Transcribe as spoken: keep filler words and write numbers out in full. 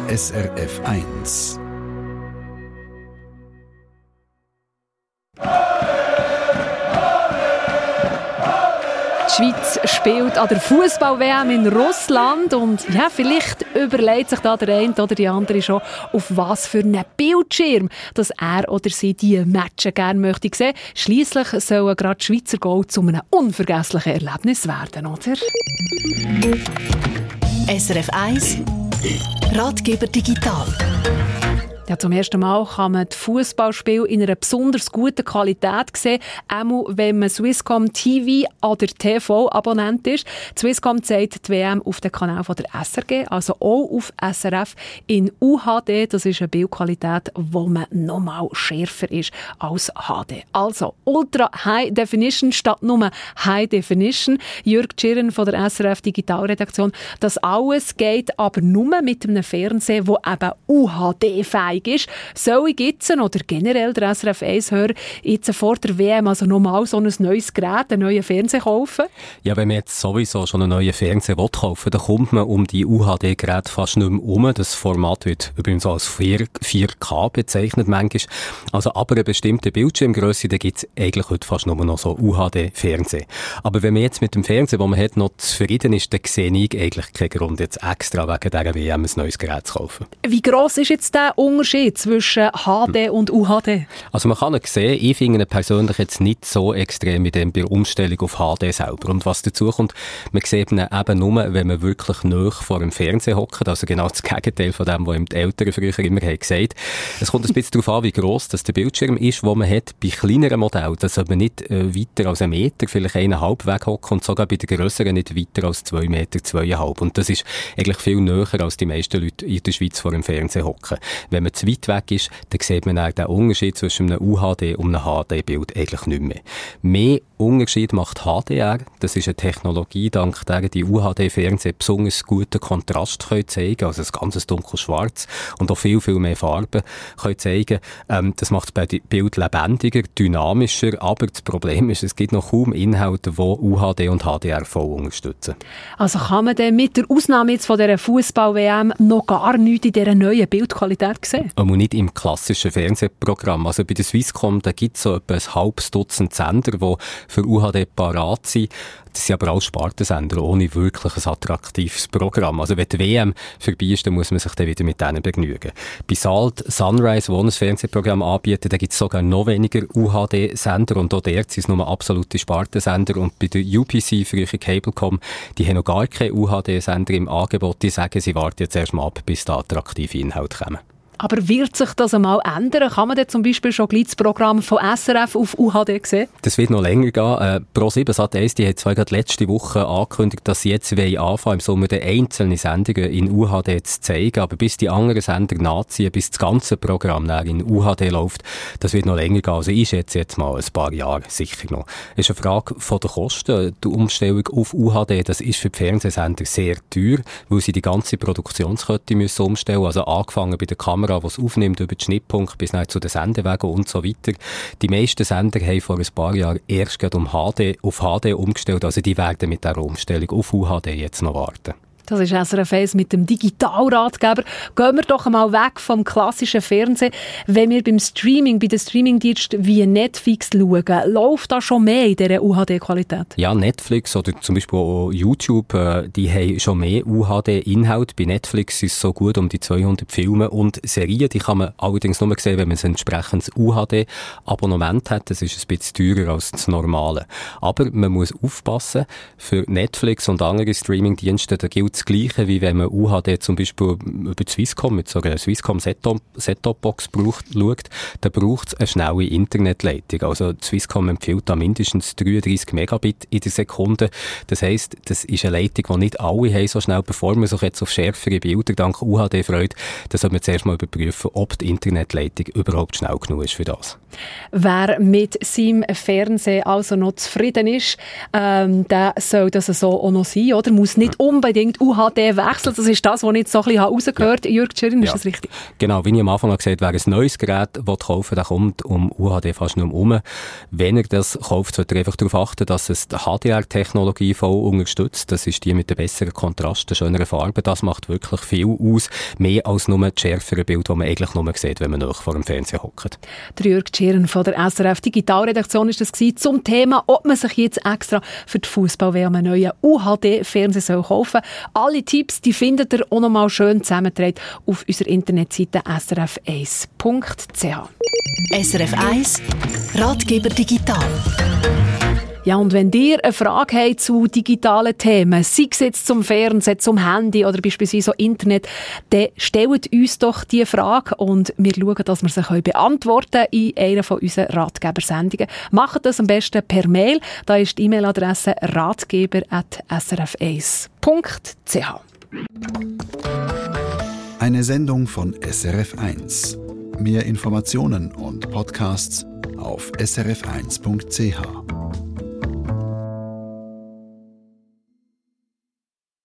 S R F eins. Die Schweiz spielt an der Fußball-W M in Russland und ja, vielleicht überlegt sich da der eine oder die andere schon, auf was für einen Bildschirm dass er oder sie die Matches gerne möchte sehen. Schliesslich sollen gerade die Schweizer Goal zu einem unvergesslichen Erlebnis werden, oder? S R F eins Ratgeber digital. Ja, zum ersten Mal kann man das Fußballspiel in einer besonders guten Qualität sehen, auch wenn man Swisscom T V oder T V-Abonnent ist. Swisscom zeigt die W M auf dem Kanal von der S R G, also auch auf S R F in U H D. Das ist eine Bildqualität, wo man nochmal schärfer ist als H D. Also Ultra High Definition statt nur High Definition. Jürg Tschirren von der S R F Digitalredaktion. Das alles geht aber nur mit einem Fernseher, der eben U H D-fähig ist. Soll ich jetzt oder generell der S R F eins-Hörer jetzt vor der W M also nochmal so ein neues Gerät, einen neuen Fernseher kaufen? Ja, wenn man jetzt sowieso schon einen neuen Fernseher kaufen will, dann kommt man um die U H D-Geräte fast nicht mehr um. Das Format wird übrigens als vier K bezeichnet manchmal. Also aber eine bestimmte Bildschirmgrösse, da gibt es eigentlich heute fast nur noch so U H D-Fernseher. Aber wenn man jetzt mit dem Fernseher, den man hat, noch zufrieden ist, dann sehe ich eigentlich keinen Grund, jetzt extra wegen dieser W M ein neues Gerät zu kaufen. Wie gross ist jetzt der Unterschied zwischen H D und U H D? Also man kann ihn sehen, ich finde ihn persönlich jetzt nicht so extrem mit dem bei der Umstellung auf H D selber. Und was dazu kommt, man sieht ihn eben nur, wenn man wirklich nahe vor dem Fernseher hockt, also genau das Gegenteil von dem, was die Eltern früher immer haben gesagt. Es kommt ein bisschen darauf an, wie gross das der Bildschirm ist, den man hat. Bei kleineren Modellen, da sollte man nicht äh, weiter als einen Meter, vielleicht eineinhalb weg hocken und sogar bei den grösseren nicht weiter als zwei Meter, zweieinhalb. Und das ist eigentlich viel näher, als die meisten Leute in der Schweiz vor dem Fernseher hocken. Wenn man zu weit weg ist, dann sieht man auch den Unterschied zwischen einem U H D und einem H D-Bild eigentlich nicht mehr. Mehr Unterschied macht H D R. Das ist eine Technologie, dank der die U H D-Fernseher besonders guten Kontrast können zeigen, also ein ganz dunkles Schwarz und auch viel, viel mehr Farben können zeigen. Ähm, das macht das Bild lebendiger, dynamischer, aber das Problem ist, es gibt noch kaum Inhalte, die U H D und H D R voll unterstützen. Also kann man denn mit der Ausnahme jetzt von dieser Fußball-W M noch gar nichts in dieser neuen Bildqualität sehen? Aber nicht im klassischen Fernsehprogramm. Also bei der Swisscom, da gibt es so etwa ein halbes Dutzend Sender, die für U H D parat sind. Das sind aber auch Spartensender, ohne wirklich ein attraktives Programm. Also wenn die W M vorbei ist, dann muss man sich dann wieder mit denen begnügen. Bei Salt, Sunrise, die ein Fernsehprogramm anbieten, da gibt es sogar noch weniger U H D-Sender und auch dort sind es nur absolute Spartensender. Und bei der U P C, früher Cablecom, die haben noch gar keine U H D-Sender im Angebot. Die sagen, sie warten jetzt erst mal ab, bis da attraktive Inhalte kommen. Aber wird sich das einmal ändern? Kann man denn zum Beispiel schon gleich das Programm von S R F auf U H D sehen? Das wird noch länger gehen. Äh, Pro sieben Sat eins, die hat zwar gerade letzte Woche angekündigt, dass sie jetzt anfangen, im Sommer die einzelnen Sendungen in U H D zu zeigen. Aber bis die anderen Sender nachziehen, bis das ganze Programm in U H D läuft, das wird noch länger gehen. Also ich schätze jetzt mal ein paar Jahre sicher noch. Es ist eine Frage von den Kosten. Die Umstellung auf U H D, das ist für die Fernsehsender sehr teuer, weil sie die ganze Produktionskette müssen umstellen. Also angefangen bei der Kamera, die es aufnimmt, über den Schnittpunkt bis zu den Sendewegen und so weiter. Die meisten Sender haben vor ein paar Jahren erst um H D, auf H D umgestellt, also die werden mit dieser Umstellung auf U H D jetzt noch warten. Das ist S R F eins mit dem Digitalratgeber. Gehen wir doch einmal weg vom klassischen Fernsehen. Wenn wir beim Streaming, bei den Streamingdiensten wie Netflix schauen, läuft da schon mehr in dieser U H D-Qualität? Ja, Netflix oder zum Beispiel auch YouTube, äh, die haben schon mehr U H D-Inhalt. Bei Netflix ist es so gut um die zweihundert Filme und Serien. Die kann man allerdings nur sehen, wenn man ein entsprechendes U H D-Abonnement hat. Das ist ein bisschen teurer als das normale. Aber man muss aufpassen, für Netflix und andere Streamingdienste, da gilt das Gleiche, wie wenn man U H D zum Beispiel über die Swisscom mit so einer Swisscom Set-Top-Box schaut, dann braucht es eine schnelle Internetleitung. Also die Swisscom empfiehlt da mindestens dreiunddreissig Megabit in der Sekunde. Das heisst, das ist eine Leitung, die nicht alle haben so schnell. Bevor man sich jetzt auf schärfere Bilder dank U H D freut, dann sollte man zuerst mal überprüfen, ob die Internetleitung überhaupt schnell genug ist für das. Wer mit seinem Fernsehen also noch zufrieden ist, ähm, der soll das so auch noch sein, oder? Muss nicht unbedingt U H D wechselt. Das ist das, was ich jetzt so ein bisschen rausgehört habe. Ja. Jürg Tschirn, ist ja. das richtig? Genau, wie ich am Anfang gesagt habe, wer ein neues Gerät kaufen, der kommt um U H D fast nicht um. Wenn er das kauft, sollte er einfach darauf achten, dass es die H D R-Technologie voll unterstützt. Das ist die mit dem besseren Kontrast, der schöneren Farbe. Das macht wirklich viel aus. Mehr als nur das schärfere Bild, das man eigentlich nur sieht, wenn man nahe vor dem Fernseher hockt. Der Jürg Tschirn von der S R F Digitalredaktion ist das gewesen, zum Thema, ob man sich jetzt extra für die Fußball-W M einen neuen U H D-Fernseher kaufen soll. Alle Tipps, die findet ihr auch nochmal schön zusammengetragen auf unserer Internetseite s r f eins punkt c h. S R F eins Ratgeber Digital. Ja, und wenn ihr eine Frage habt zu digitalen Themen, sei es jetzt zum Fernsehen, zum Handy oder beispielsweise so Internet, dann stellt uns doch diese Frage und wir schauen, dass wir sie beantworten können in einer von unseren Ratgebersendungen. Macht das am besten per Mail. Da ist die E-Mail-Adresse ratgeber at s r f eins punkt c h. Eine Sendung von S R F eins. Mehr Informationen und Podcasts auf s r f eins punkt c h.